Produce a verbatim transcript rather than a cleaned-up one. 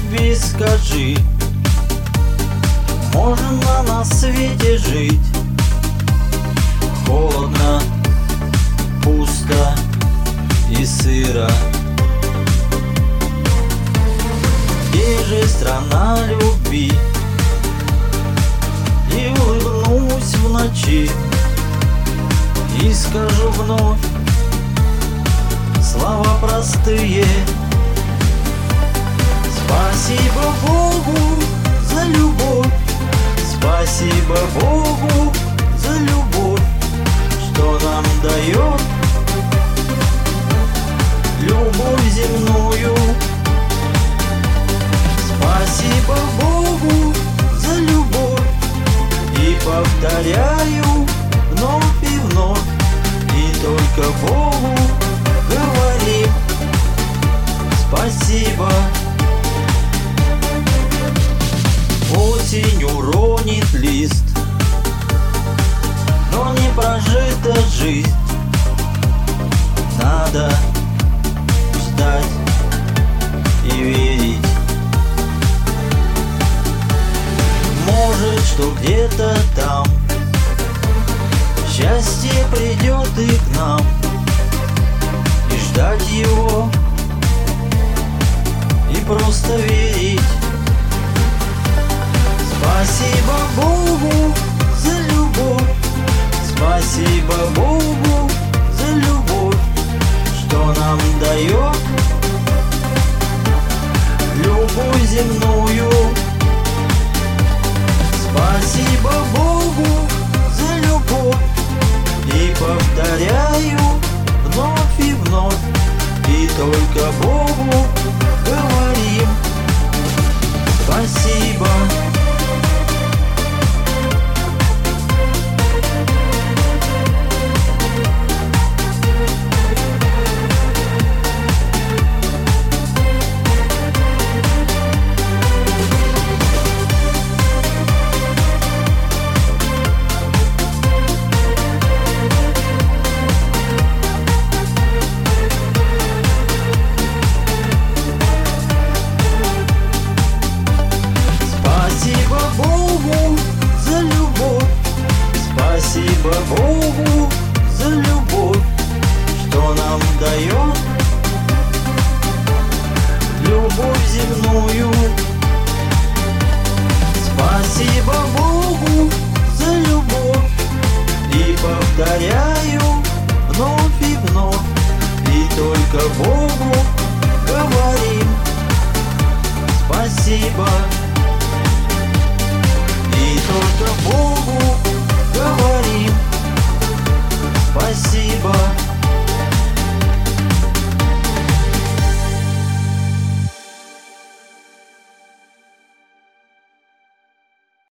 любви скажи, можно на свете жить? Холодно, пусто и сыро. Где же страна любви? И улыбнусь в ночи и скажу вновь слова простые. Спасибо Богу за любовь, спасибо Богу за любовь, что нам дает любовь земную. Спасибо Богу за любовь, и повторяю вновь и вновь, и только Богу говорим спасибо. Осень уронит лист, но не прожита жизнь. Надо ждать и верить. Может, что где-то там счастье придет и к нам, и ждать его, и просто верить. Спасибо Богу за любовь, спасибо Богу за любовь, что нам дает любовь земную. Спасибо Богу за любовь, и повторяю вновь и вновь, и только Богу говорим спасибо. Спасибо Богу за любовь, что нам дает любовь земную. Спасибо Богу за любовь, и повторяю вновь и вновь, и только Богу говорим спасибо, и только Богу